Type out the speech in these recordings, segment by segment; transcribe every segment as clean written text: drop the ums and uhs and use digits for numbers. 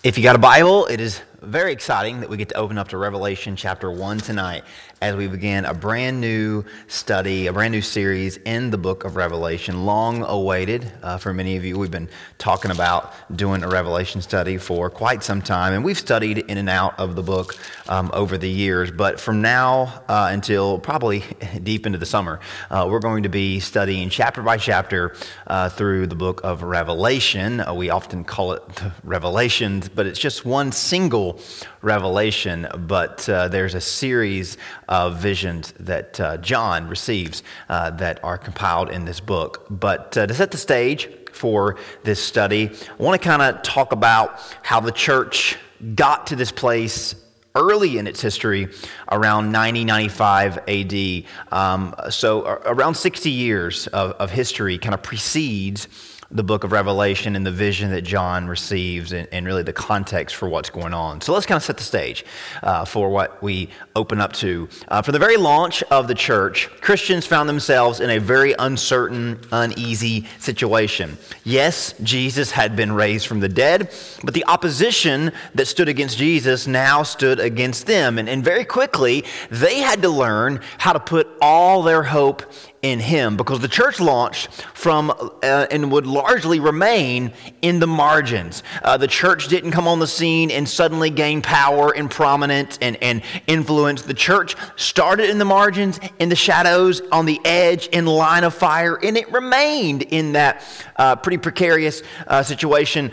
If you got a Bible, it is very exciting that we get to open up to Revelation chapter 1 tonight as we begin a brand new study, a brand new series in the book of Revelation, long awaited for many of you. We've been talking about doing a Revelation study for quite some time, and we've studied in and out of the book over the years, but from now until probably deep into the summer, we're going to be studying chapter by chapter through the book of Revelation. We often call it the Revelations, but it's just one single revelation, but there's a series of visions that John receives that are compiled in this book. But to set the stage for this study, I want to kind of talk about how the church got to this place early in its history, around 90-95 AD. So around 60 years of history kind of precedes the book of Revelation and the vision that John receives and really the context for what's going on. So let's kind of set the stage for what we open up to. For the very launch of the church, Christians found themselves in a very uncertain, uneasy situation. Yes, Jesus had been raised from the dead, but the opposition that stood against Jesus now stood against them. And very quickly, they had to learn how to put all their hope in him, because the church launched from and would largely remain in the margins. The church didn't come on the scene and suddenly gain power and prominence and influence. The church started in the margins, in the shadows, on the edge, in line of fire, and it remained in that pretty precarious situation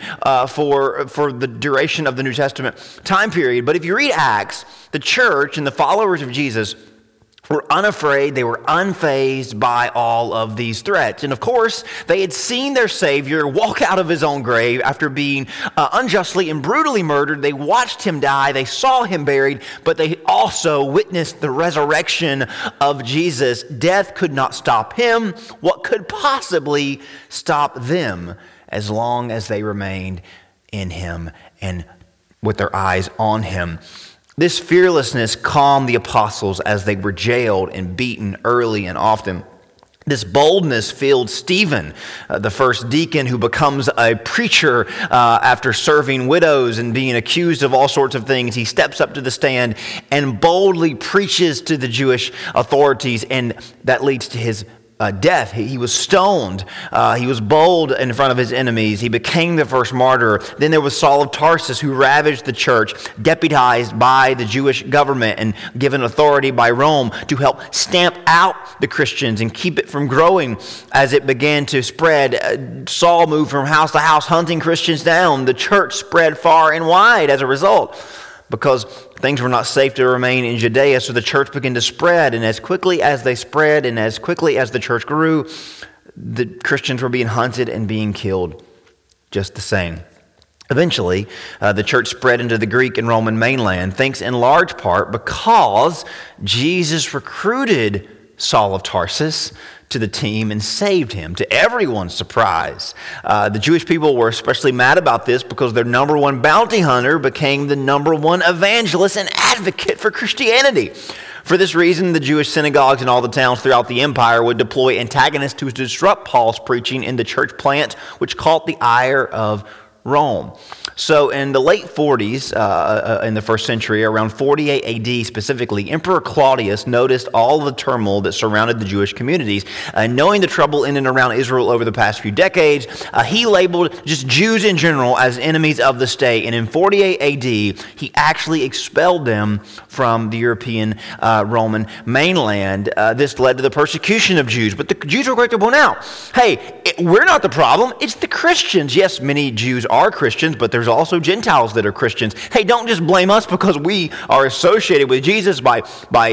for the duration of the New Testament time period. But if you read Acts, the church and the followers of Jesus were unafraid, they were unfazed by all of these threats. And of course, they had seen their Savior walk out of his own grave after being unjustly and brutally murdered. They watched him die, they saw him buried, but they also witnessed the resurrection of Jesus. Death could not stop him. What could possibly stop them as long as they remained in him and with their eyes on him? This fearlessness calmed the apostles as they were jailed and beaten early and often. This boldness filled Stephen, the first deacon who becomes a preacher after serving widows and being accused of all sorts of things. He steps up to the stand and boldly preaches to the Jewish authorities, and that leads to his death. He was stoned. He was bold in front of his enemies. He became the first martyr. Then there was Saul of Tarsus, who ravaged the church, deputized by the Jewish government and given authority by Rome to help stamp out the Christians and keep it from growing as it began to spread. Saul moved from house to house, hunting Christians down. The church spread far and wide as a result, because things were not safe to remain in Judea, so the church began to spread. And as quickly as they spread and as quickly as the church grew, the Christians were being hunted and being killed just the same. Eventually, the church spread into the Greek and Roman mainland, thanks in large part because Jesus recruited Saul of Tarsus to the team and saved him, to everyone's surprise. The Jewish people were especially mad about this because their number one bounty hunter became the number one evangelist and advocate for Christianity. For this reason, the Jewish synagogues in all the towns throughout the empire would deploy antagonists to disrupt Paul's preaching in the church plant, which caught the ire of Rome. So in the late 40s, in the first century, around 48 AD specifically, Emperor Claudius noticed all the turmoil that surrounded the Jewish communities. Knowing the trouble in and around Israel over the past few decades, he labeled just Jews in general as enemies of the state. And in 48 AD, he actually expelled them from the European Roman mainland. This led to the persecution of Jews. But the Jews were quick to point out, hey, we're not the problem, it's the Christians. Yes, many Jews are Christians, but there's also Gentiles that are Christians. Hey, don't just blame us because we are associated with Jesus by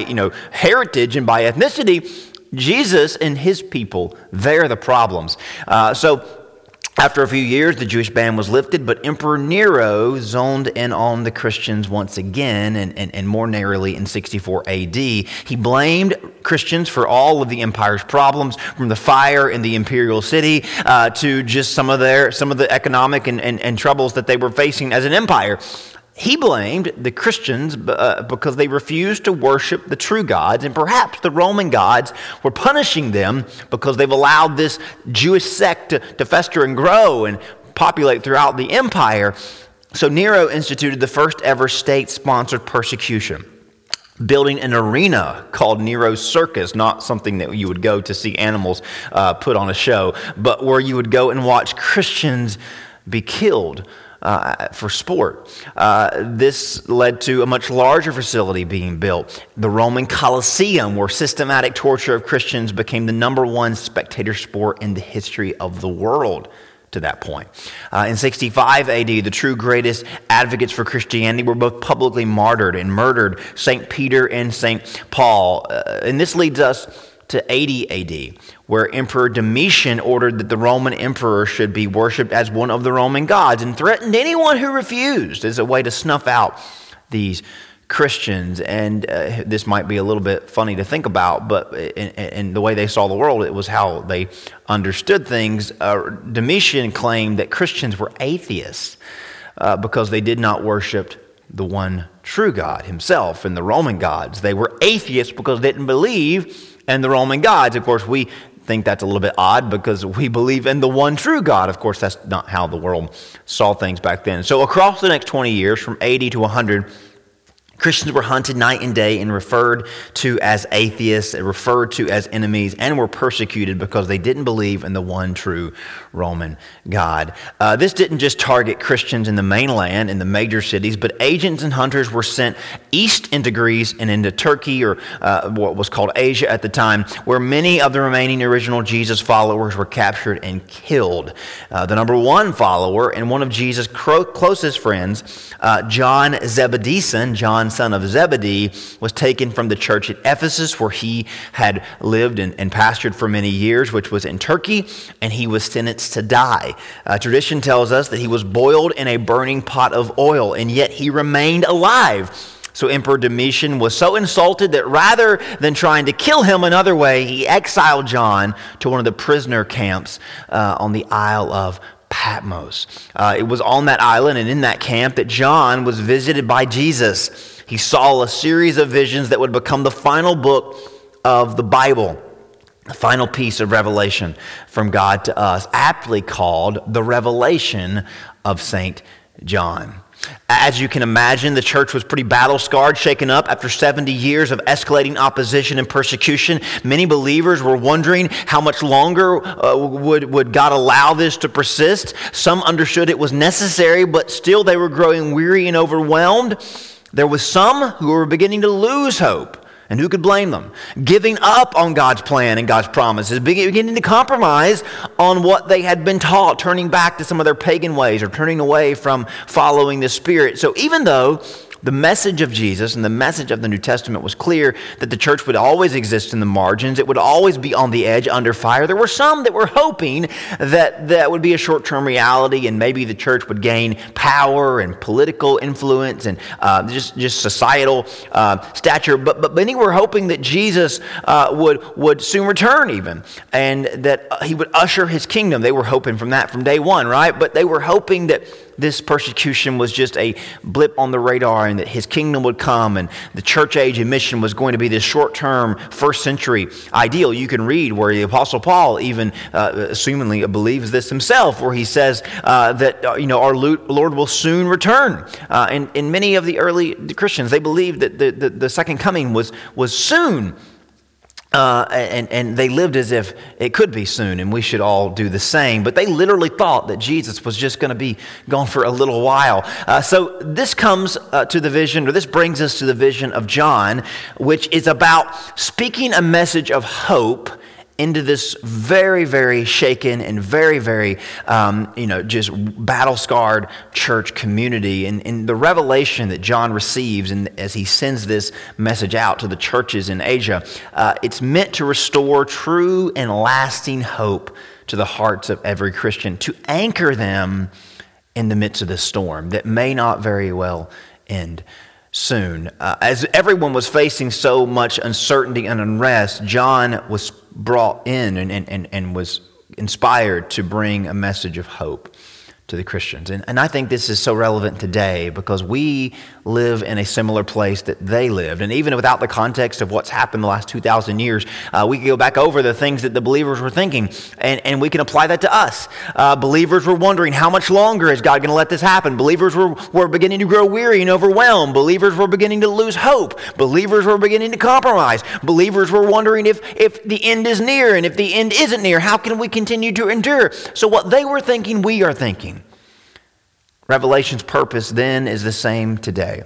heritage and by ethnicity. Jesus and his people, they're the problems. So after a few years, the Jewish ban was lifted, but Emperor Nero zoned in on the Christians once again, and more narrowly in 64 AD. He blamed Christians for all of the empire's problems, from the fire in the imperial city to just some of the economic and troubles that they were facing as an empire. He blamed the Christians because they refused to worship the true gods, and perhaps the Roman gods were punishing them because they've allowed this Jewish sect to fester and grow and populate throughout the empire. So Nero instituted the first ever state-sponsored persecution, building an arena called Nero's Circus, not something that you would go to see animals put on a show, but where you would go and watch Christians be killed for sport. This led to a much larger facility being built. The Roman Colosseum, where systematic torture of Christians became the number one spectator sport in the history of the world to that point. In 65 AD, the true greatest advocates for Christianity were both publicly martyred and murdered, St. Peter and St. Paul. And this leads us to 80 AD, where Emperor Domitian ordered that the Roman emperor should be worshipped as one of the Roman gods and threatened anyone who refused as a way to snuff out these Christians. And this might be a little bit funny to think about, but in the way they saw the world, it was how they understood things. Domitian claimed that Christians were atheists because they did not worship the one true God himself and the Roman gods. They were atheists because they didn't believe in the Roman gods. Of course, we think that's a little bit odd because we believe in the one true God. Of course, that's not how the world saw things back then. So across the next 20 years, from 80 to 100, Christians were hunted night and day and referred to as atheists, referred to as enemies, and were persecuted because they didn't believe in the one true Roman God. This didn't just target Christians in the mainland, in the major cities, but agents and hunters were sent east into Greece and into Turkey, or what was called Asia at the time, where many of the remaining original Jesus followers were captured and killed. The number one follower and one of Jesus' closest friends, John Zebedee, John son of Zebedee, was taken from the church at Ephesus, where he had lived and pastored for many years, which was in Turkey, and he was sentenced to die. Tradition tells us that he was boiled in a burning pot of oil, and yet he remained alive. So Emperor Domitian was so insulted that rather than trying to kill him another way, he exiled John to one of the prisoner camps on the Isle of Patmos. It was on that island and in that camp that John was visited by Jesus. He saw a series of visions that would become the final book of the Bible, the final piece of revelation from God to us, aptly called the Revelation of St. John. As you can imagine, the church was pretty battle-scarred, shaken up after 70 years of escalating opposition and persecution. Many believers were wondering how much longer would God allow this to persist. Some understood it was necessary, but still they were growing weary and overwhelmed. There was some who were beginning to lose hope, and who could blame them? Giving up on God's plan and God's promises, beginning to compromise on what they had been taught, turning back to some of their pagan ways or turning away from following the Spirit. So even though the message of Jesus and the message of the New Testament was clear that the church would always exist in the margins, it would always be on the edge, under fire, there were some that were hoping that that would be a short-term reality and maybe the church would gain power and political influence and just societal stature. But many were hoping that Jesus would soon return even, and that he would usher his kingdom. They were hoping from day one, right? But they were hoping that this persecution was just a blip on the radar and that his kingdom would come and the church age and mission was going to be this short-term first century ideal. You can read where the Apostle Paul even assumingly believes this himself, where he says that our Lord will soon return. And many of the early Christians, they believed that the second coming was soon. And they lived as if it could be soon, and we should all do the same. But they literally thought that Jesus was just going to be gone for a little while. So this comes to the vision, or this brings us to the vision of John, which is about speaking a message of hope into this very, very shaken and very, very, just battle-scarred church community. And the revelation that John receives and as he sends this message out to the churches in Asia, it's meant to restore true and lasting hope to the hearts of every Christian, to anchor them in the midst of this storm that may not very well end soon. As everyone was facing so much uncertainty and unrest, John was brought in and was inspired to bring a message of hope to the Christians. And I think this is so relevant today because we live in a similar place that they lived. And even without the context of what's happened the last 2,000 years, we can go back over the things that the believers were thinking, and we can apply that to us. Believers were wondering, how much longer is God going to let this happen? Believers were beginning to grow weary and overwhelmed. Believers were beginning to lose hope. Believers were beginning to compromise. Believers were wondering if the end is near, and if the end isn't near, how can we continue to endure? So what they were thinking, we are thinking. Revelation's purpose then is the same today: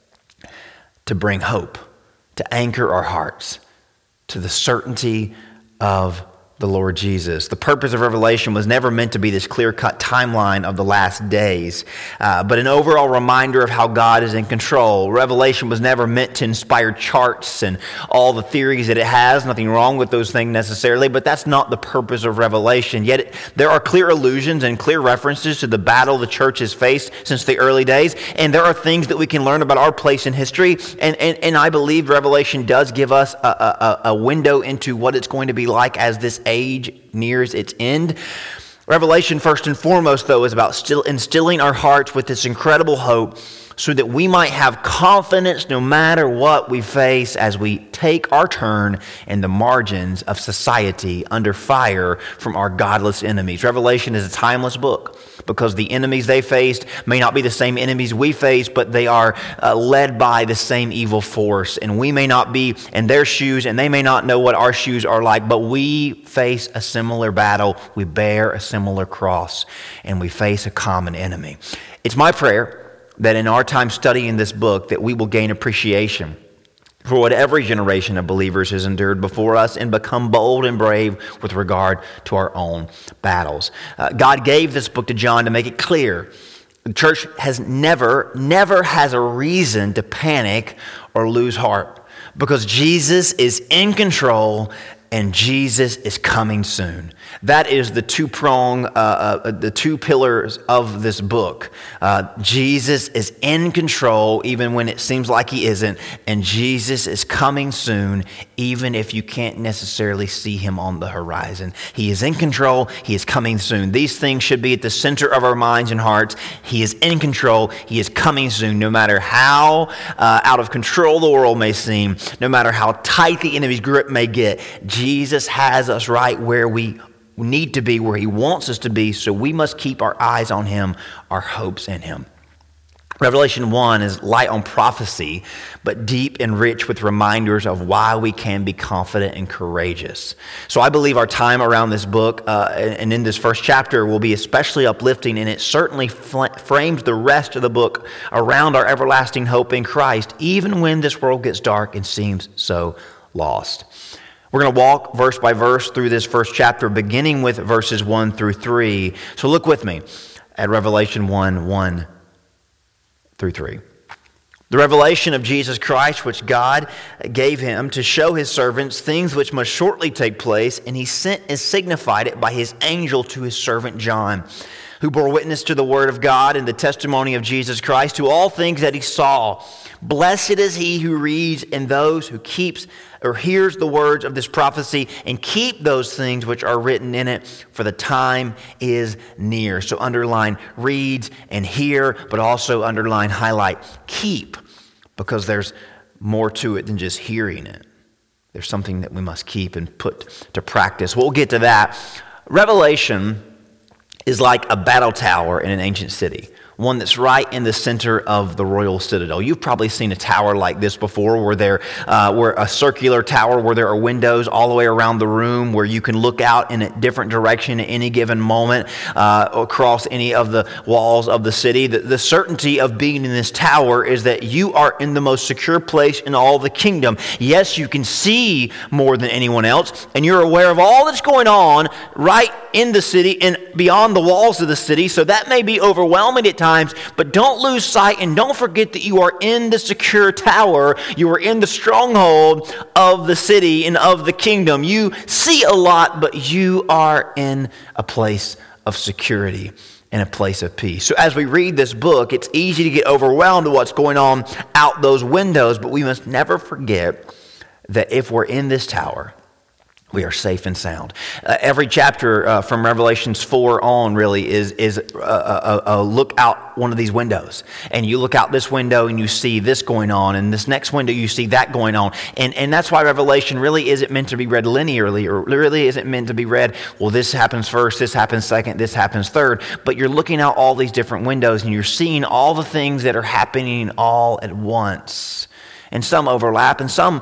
to bring hope, to anchor our hearts to the certainty of the Lord Jesus. The purpose of Revelation was never meant to be this clear-cut timeline of the last days, but an overall reminder of how God is in control. Revelation was never meant to inspire charts and all the theories that it has. Nothing wrong with those things necessarily, but that's not the purpose of Revelation. Yet there are clear allusions and clear references to the battle the church has faced since the early days, and there are things that we can learn about our place in history, and I believe Revelation does give us a window into what it's going to be like as this age nears its end. Revelation, first and foremost, though, is about still instilling our hearts with this incredible hope so that we might have confidence no matter what we face as we take our turn in the margins of society under fire from our godless enemies. Revelation is a timeless book because the enemies they faced may not be the same enemies we face, but they are led by the same evil force. And we may not be in their shoes, and they may not know what our shoes are like, but we face a similar battle. We bear a similar cross, and we face a common enemy. It's my prayer that in our time studying this book that we will gain appreciation for what every generation of believers has endured before us and become bold and brave with regard to our own battles. God gave this book to John to make it clear the church has never has a reason to panic or lose heart because Jesus is in control and Jesus is coming soon. That is the the two pillars of this book. Jesus is in control even when it seems like he isn't, and Jesus is coming soon even if you can't necessarily see him on the horizon. He is in control. He is coming soon. These things should be at the center of our minds and hearts. He is in control. He is coming soon. No matter how out of control the world may seem, no matter how tight the enemy's grip may get, Jesus has us right where we need to be, where he wants us to be, so we must keep our eyes on him, our hopes in him. Revelation 1 is light on prophecy, but deep and rich with reminders of why we can be confident and courageous. So I believe our time around this book and in this first chapter will be especially uplifting, and it certainly frames the rest of the book around our everlasting hope in Christ, even when this world gets dark and seems so lost. We're going to walk verse by verse through this first chapter, beginning with verses 1 through 3. So look with me at Revelation 1 through 3. The revelation of Jesus Christ, which God gave him to show his servants things which must shortly take place, and he sent and signified it by his angel to his servant John, who bore witness to the word of God and the testimony of Jesus Christ, to all things that he saw. Blessed is he who reads and those who keeps or hears the words of this prophecy and keep those things which are written in it, for the time is near. So underline reads and hear, but also underline, highlight, keep, because there's more to it than just hearing it. There's something that we must keep and put to practice. We'll get to that. Revelation is like a battle tower in an ancient city, one that's right in the center of the royal citadel. You've probably seen a tower like this before, where a circular tower where there are windows all the way around the room, where you can look out in a different direction at any given moment across any of the walls of the city. The certainty of being in this tower is that you are in the most secure place in all the kingdom. Yes, you can see more than anyone else, and you're aware of all that's going on right in the city and beyond the walls of the city, so that may be overwhelming at times, but don't lose sight and don't forget that you are in the secure tower. You are in the stronghold of the city and of the kingdom. You see a lot, but you are in a place of security and a place of peace. So as we read this book, it's easy to get overwhelmed with what's going on out those windows, but we must never forget that if we're in this tower, We are safe and sound. Every chapter from Revelations 4 on really is a look out one of these windows. And you look out this window and you see this going on, and this next window you see that going on. And that's why Revelation really isn't meant to be read linearly, or really isn't meant to be read, well, this happens first, this happens second, this happens third. But you're looking out all these different windows and you're seeing all the things that are happening all at once. And some overlap and some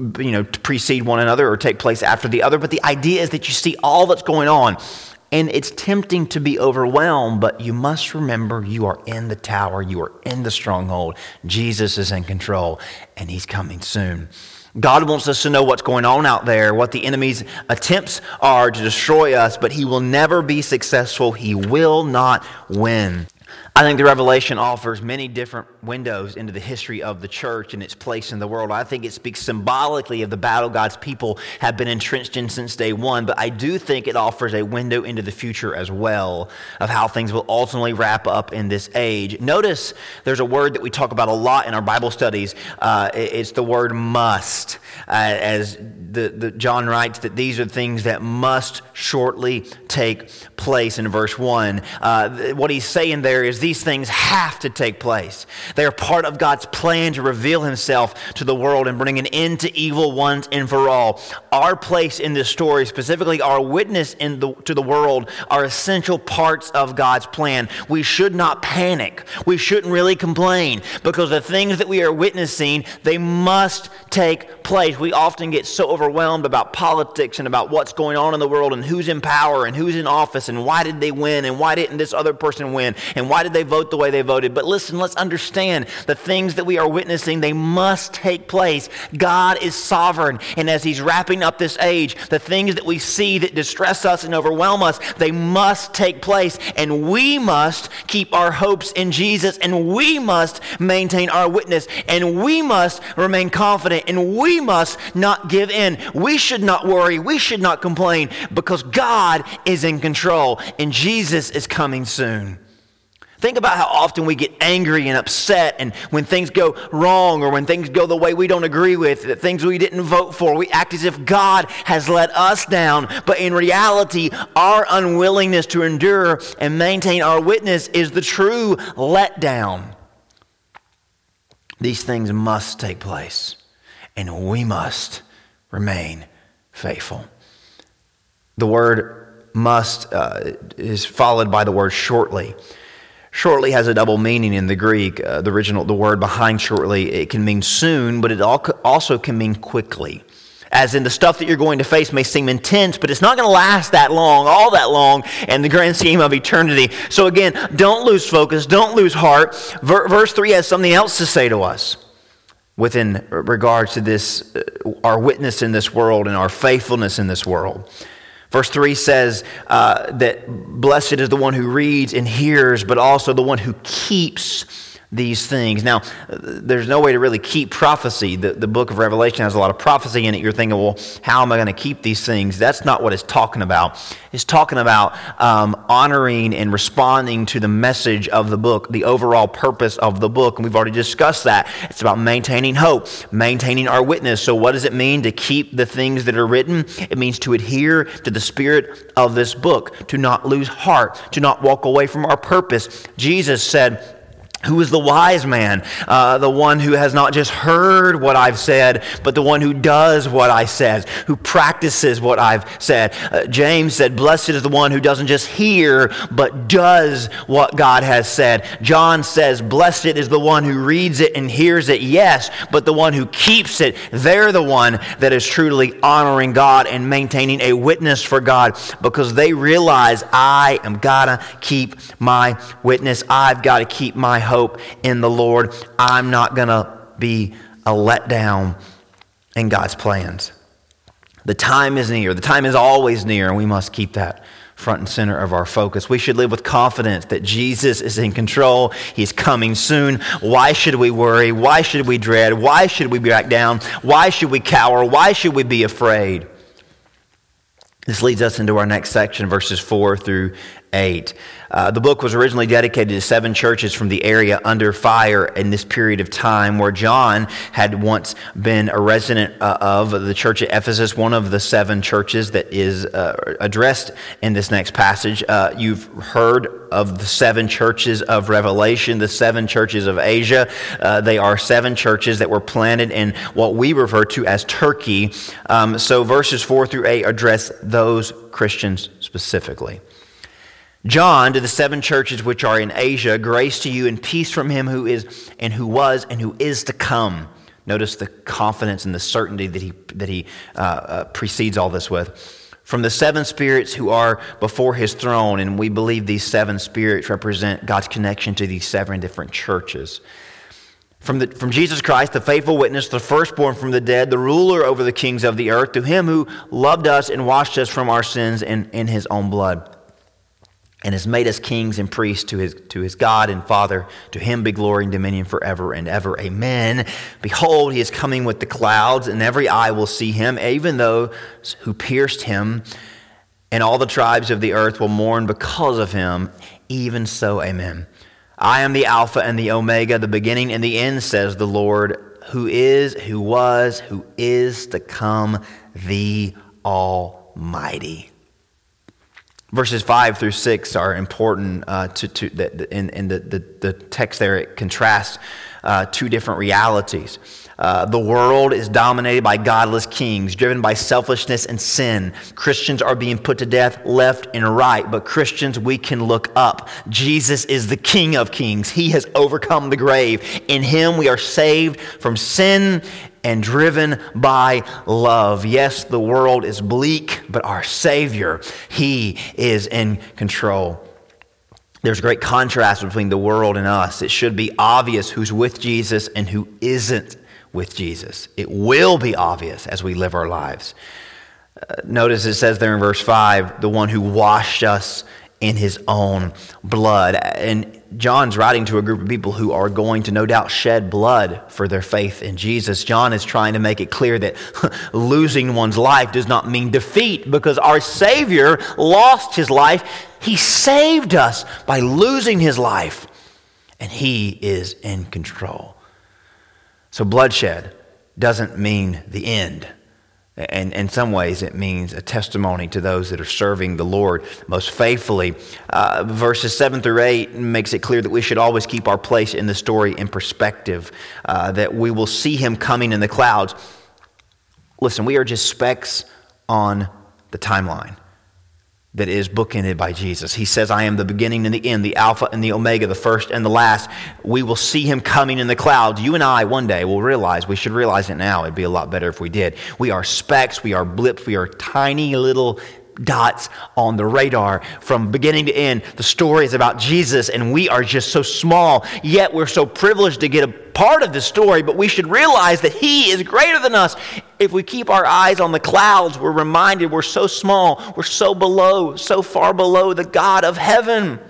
precede one another or take place after the other. But the idea is that you see all that's going on. And it's tempting to be overwhelmed, but you must remember you are in the tower. You are in the stronghold. Jesus is in control, and he's coming soon. God wants us to know what's going on out there, what the enemy's attempts are to destroy us, but he will never be successful. He will not win. I think the Revelation offers many different windows into the history of the church and its place in the world. I think it speaks symbolically of the battle God's people have been entrenched in since day one, but I do think it offers a window into the future as well of how things will ultimately wrap up in this age. Notice there's a word that we talk about a lot in our Bible studies. It's the word must. As John writes that these are things that must shortly take place in verse 1. What he's saying there is these things have to take place. They are part of God's plan to reveal himself to the world and bring an end to evil once and for all. Our place in this story, specifically our witness to the world, are essential parts of God's plan. We should not panic. We shouldn't really complain, because the things that we are witnessing, they must take place. We often get so overwhelmed about politics and about what's going on in the world and who's in power and who's in office and why did they win and why didn't this other person win and why did they vote the way they voted. But listen, let's understand the things that we are witnessing, they must take place. God is sovereign, and as he's wrapping up this age, the things that we see that distress us and overwhelm us, they must take place, and we must keep our hopes in Jesus, and we must maintain our witness, and we must remain confident, and we must not give in. We should not worry. We should not complain, because God is in control, and Jesus is coming soon. Think about how often we get angry and upset, and when things go wrong or when things go the way we don't agree with, the things we didn't vote for, we act as if God has let us down. But in reality, our unwillingness to endure and maintain our witness is the true letdown. These things must take place, and we must remain faithful. The word must is followed by the word shortly. Shortly has a double meaning in the Greek. The word behind shortly, it can mean soon, but it also can mean quickly. As in, the stuff that you're going to face may seem intense, but it's not going to last that long, all that long, in the grand scheme of eternity. So again, don't lose focus, don't lose heart. Verse 3 has something else to say to us within regards to this, our witness in this world and our faithfulness in this world. Verse 3 says that blessed is the one who reads and hears, but also the one who keeps these things. Now, there's no way to really keep prophecy. The book of Revelation has a lot of prophecy in it. You're thinking, well, how am I going to keep these things? That's not what it's talking about. It's talking about honoring and responding to the message of the book, the overall purpose of the book. And we've already discussed that. It's about maintaining hope, maintaining our witness. So what does it mean to keep the things that are written? It means to adhere to the spirit of this book, to not lose heart, to not walk away from our purpose. Jesus said, who is the wise man? The one who has not just heard what I've said, but the one who does what I said, who practices what I've said. James said, blessed is the one who doesn't just hear, but does what God has said. John says, blessed is the one who reads it and hears it, yes, but the one who keeps it. They're the one that is truly honoring God and maintaining a witness for God, because they realize I am gotta keep my witness. I've got to keep my hope in the Lord. I'm not going to be a letdown in God's plans. The time is near. The time is always near, and we must keep that front and center of our focus. We should live with confidence that Jesus is in control. He's coming soon. Why should we worry? Why should we dread? Why should we back down? Why should we cower? Why should we be afraid? This leads us into our next section, verses 4 through 8. The book was originally dedicated to 7 churches from the area under fire in this period of time, where John had once been a resident of the church at Ephesus, one of the 7 churches that is addressed in this next passage. You've heard of the 7 churches of Revelation, the 7 churches of Asia. They are 7 churches that were planted in what we refer to as Turkey. So verses 4 through 8 address those Christians specifically. John, to the 7 churches which are in Asia, grace to you and peace from him who is and who was and who is to come. Notice the confidence and the certainty that he precedes all this with. From the 7 spirits who are before his throne, and we believe these 7 spirits represent God's connection to these 7 different churches. From Jesus Christ, the faithful witness, the firstborn from the dead, the ruler over the kings of the earth, to him who loved us and washed us from our sins in his own blood, and has made us kings and priests to his God and Father. To him be glory and dominion forever and ever. Amen. Behold, he is coming with the clouds, and every eye will see him, even those who pierced him, and all the tribes of the earth will mourn because of him. Even so, amen. I am the Alpha and the Omega, the beginning and the end, says the Lord, who is, who was, who is to come, the Almighty. Verses 5 through 6 are important in the text there. It contrasts 2 different realities. The world is dominated by godless kings, driven by selfishness and sin. Christians are being put to death left and right, but Christians, we can look up. Jesus is the King of Kings. He has overcome the grave. In him we are saved from sin and driven by love. Yes, the world is bleak, but our Savior, he is in control. There's great contrast between the world and us. It should be obvious who's with Jesus and who isn't with Jesus. It will be obvious as we live our lives. Notice it says there in verse 5, the one who washed us in his own blood. And John's writing to a group of people who are going to no doubt shed blood for their faith in Jesus. John is trying to make it clear that losing one's life does not mean defeat, because our Savior lost his life. He saved us by losing his life, and he is in control. So bloodshed doesn't mean the end. And in some ways, it means a testimony to those that are serving the Lord most faithfully. Verses 7 through 8 makes it clear that we should always keep our place in the story in perspective, that we will see him coming in the clouds. Listen, we are just specks on the timeline that is bookended by Jesus. He says, I am the beginning and the end, the Alpha and the Omega, the first and the last. We will see him coming in the clouds. You and I one day will realize, we should realize it now. It'd be a lot better if we did. We are specks, we are blips, we are tiny little dots on the radar from beginning to end. The story is about Jesus, and we are just so small, yet we're so privileged to get a part of the story, but we should realize that he is greater than us. If we keep our eyes on the clouds, we're reminded we're so small, we're so far below the God of heaven.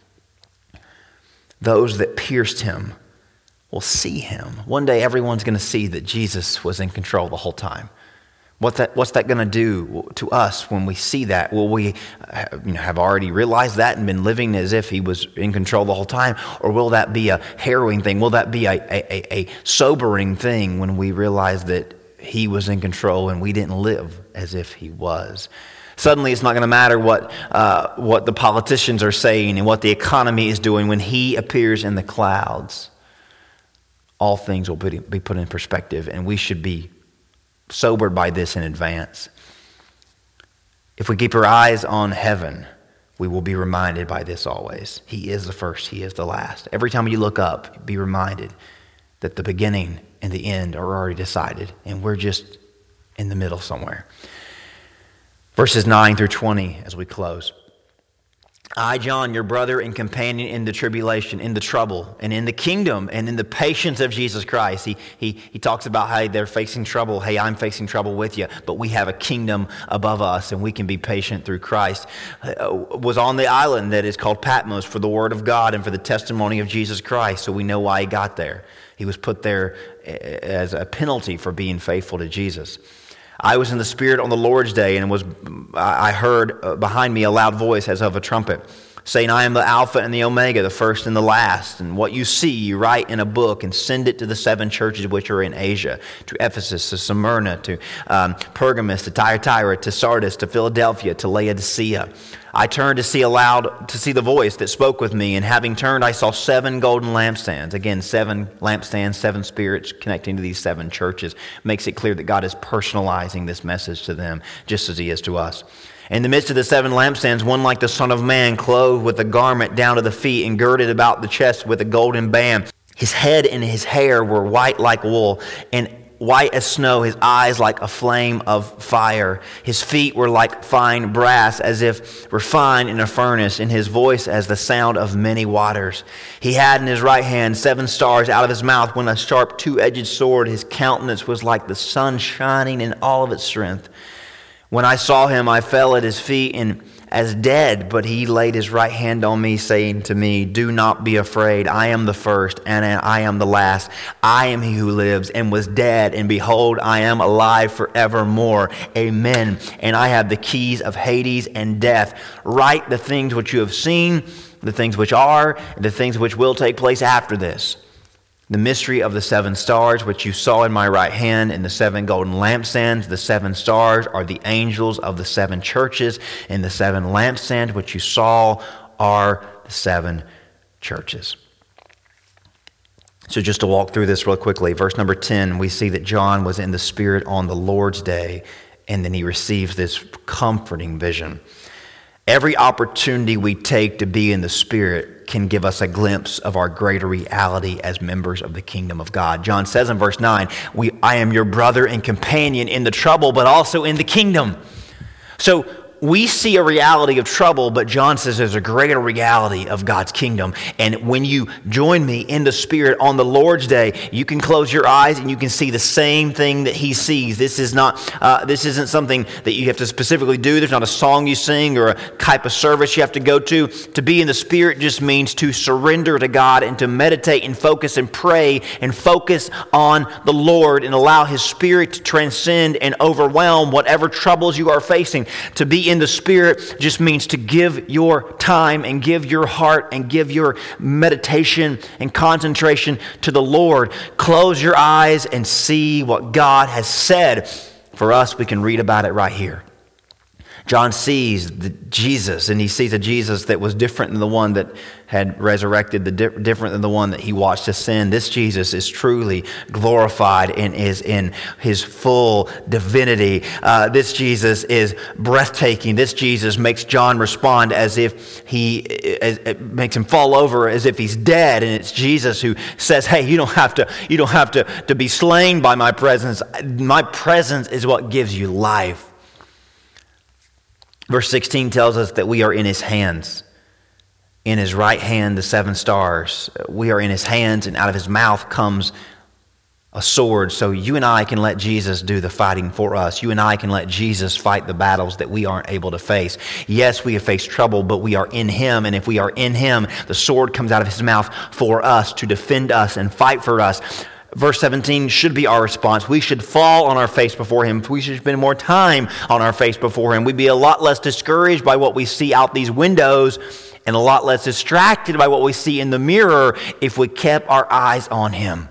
Those that pierced him will see him. One day everyone's going to see that Jesus was in control the whole time. What's that going to do to us when we see that? Will we have already realized that and been living as if he was in control the whole time? Or will that be a harrowing thing? Will that be a sobering thing when we realize that he was in control and we didn't live as if he was? Suddenly it's not going to matter what the politicians are saying and what the economy is doing when he appears in the clouds. All things will be put in perspective, and we should be sobered by this in advance. If we keep our eyes on heaven, we will be reminded by this always. He is the first, he is the last. Every time you look up, be reminded that the beginning and the end are already decided, and we're just in the middle somewhere. Verses 9 through 20 as we close. I, John, your brother and companion in the tribulation, in the trouble, and in the kingdom, and in the patience of Jesus Christ. He talks about how they're facing trouble. Hey, I'm facing trouble with you, but we have a kingdom above us, and we can be patient through Christ. Was on the island that is called Patmos for the word of God and for the testimony of Jesus Christ, so we know why he got there. He was put there as a penalty for being faithful to Jesus. I was in the Spirit on the Lord's day, and I heard behind me a loud voice as of a trumpet. saying, I am the Alpha and the Omega, the first and the last. And what you see, you write in a book and send it to the 7 churches which are in Asia, to Ephesus, to Smyrna, to Pergamos, to Thyatira, to Sardis, to Philadelphia, to Laodicea. I turned to see the voice that spoke with me, and having turned, I saw 7 golden lampstands. Again, 7 lampstands, 7 spirits connecting to these 7 churches. Makes it clear that God is personalizing this message to them, just as he is to us. In the midst of the 7 lampstands, one like the Son of Man, clothed with a garment down to the feet and girded about the chest with a golden band. His head and his hair were white like wool and white as snow, his eyes like a flame of fire. His feet were like fine brass, as if refined in a furnace, and his voice as the sound of many waters. He had in his right hand 7 stars. Out of his mouth went a sharp 2-edged sword. His countenance was like the sun shining in all of its strength. When I saw him, I fell at his feet and as dead, but he laid his right hand on me, saying to me, do not be afraid. I am the first and I am the last. I am he who lives and was dead, and behold, I am alive forevermore. Amen. And I have the keys of Hades and death. Write the things which you have seen, the things which are, and the things which will take place after this. The mystery of the 7 stars, which you saw in my right hand, and the 7 golden lampstands. The 7 stars are the angels of the 7 churches, and the 7 lampstands, which you saw, are the 7 churches. So just to walk through this real quickly, verse number 10, we see that John was in the Spirit on the Lord's day, and then he receives this comforting vision. Every opportunity we take to be in the Spirit can give us a glimpse of our greater reality as members of the kingdom of God. John says in verse 9, I am your brother and companion in the trouble, but also in the kingdom. So we see a reality of trouble, but John says there's a greater reality of God's kingdom. And when you join me in the Spirit on the Lord's day, you can close your eyes and you can see the same thing that he sees. This isn't something that you have to specifically do. There's not a song you sing or a type of service you have to go to. To be in the Spirit just means to surrender to God and to meditate and focus and pray and focus on the Lord and allow his Spirit to transcend and overwhelm whatever troubles you are facing. To be in the Spirit just means to give your time and give your heart and give your meditation and concentration to the Lord. Close your eyes and see what God has said. For us, we can read about it right here. John sees Jesus, and he sees a Jesus that was different than the one that had resurrected, different than the one that he watched ascend. This Jesus is truly glorified and is in his full divinity. This Jesus is breathtaking. This Jesus makes John respond as if it makes him fall over as if he's dead. And it's Jesus who says, "Hey, you don't have to be slain by my presence. My presence is what gives you life." Verse 16 tells us that we are in his hands. In his right hand, the 7 stars. We are in his hands, and out of his mouth comes a sword. So you and I can let Jesus do the fighting for us. You and I can let Jesus fight the battles that we aren't able to face. Yes, we have faced trouble, but we are in him. And if we are in him, the sword comes out of his mouth for us to defend us and fight for us. Verse 17 should be our response. We should fall on our face before him. We should spend more time on our face before him. We'd be a lot less discouraged by what we see out these windows and a lot less distracted by what we see in the mirror if we kept our eyes on him.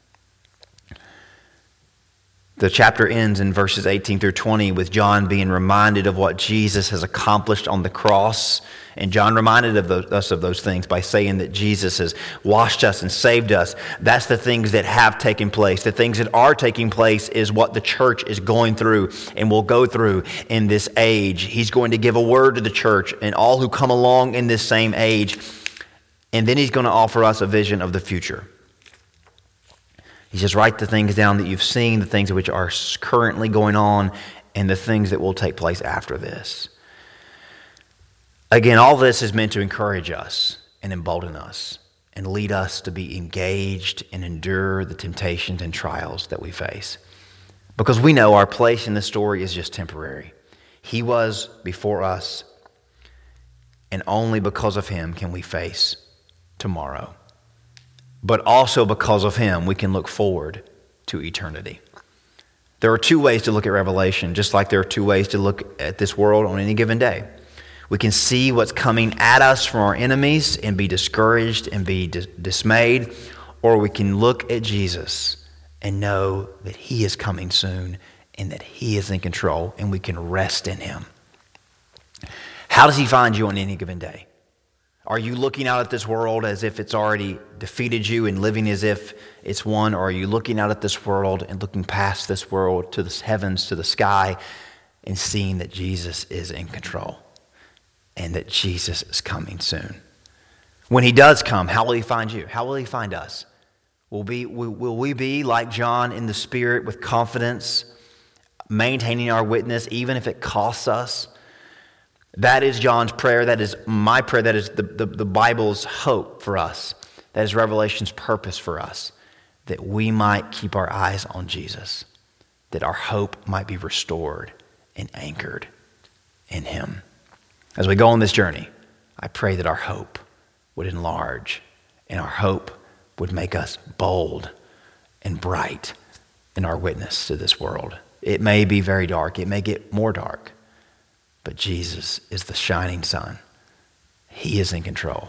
The chapter ends in verses 18 through 20 with John being reminded of what Jesus has accomplished on the cross. And John reminded us of those things by saying that Jesus has washed us and saved us. That's the things that have taken place. The things that are taking place is what the church is going through and will go through in this age. He's going to give a word to the church and all who come along in this same age. And then he's going to offer us a vision of the future. He says, write the things down that you've seen, the things which are currently going on, and the things that will take place after this. Again, all this is meant to encourage us and embolden us and lead us to be engaged and endure the temptations and trials that we face. Because we know our place in the story is just temporary. He was before us, and only because of him can we face tomorrow. But also because of him, we can look forward to eternity. There are 2 ways to look at Revelation, just like there are 2 ways to look at this world on any given day. We can see what's coming at us from our enemies and be discouraged and be dismayed, or we can look at Jesus and know that he is coming soon and that he is in control, and we can rest in him. How does he find you on any given day? Are you looking out at this world as if it's already defeated you and living as if it's won? Or are you looking out at this world and looking past this world to the heavens, to the sky, and seeing that Jesus is in control and that Jesus is coming soon? When he does come, how will he find you? How will he find us? Will we be like John in the Spirit with confidence, maintaining our witness even if it costs us? That is John's prayer. That is my prayer. That is the Bible's hope for us. That is Revelation's purpose for us, that we might keep our eyes on Jesus, that our hope might be restored and anchored in him. As we go on this journey, I pray that our hope would enlarge and our hope would make us bold and bright in our witness to this world. It may be very dark. It may get more dark. But Jesus is the shining sun. He is in control.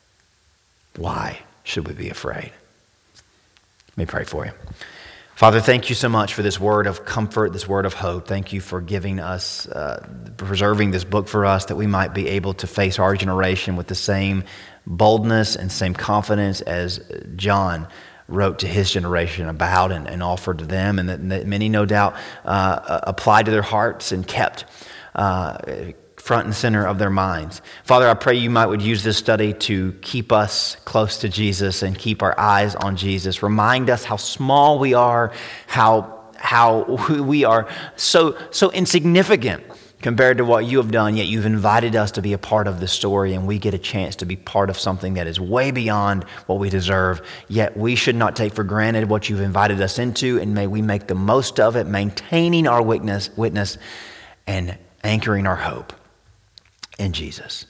Why should we be afraid? Let me pray for you. Father, thank you so much for this word of comfort, this word of hope. Thank you for giving us, preserving this book for us, that we might be able to face our generation with the same boldness and same confidence as John wrote to his generation about and offered to them, and that many, no doubt, applied to their hearts and kept front and center of their minds. Father, I pray you would use this study to keep us close to Jesus and keep our eyes on Jesus. Remind us how small we are, how we are so insignificant compared to what you have done, yet you've invited us to be a part of this story, and we get a chance to be part of something that is way beyond what we deserve. Yet we should not take for granted what you've invited us into, and may we make the most of it, maintaining our witness and anchoring our hope in Jesus.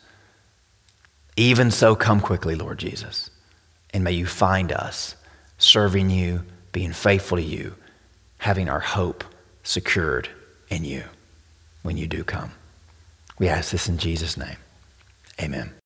Even so, come quickly, Lord Jesus, and may you find us serving you, being faithful to you, having our hope secured in you when you do come. We ask this in Jesus' name. Amen.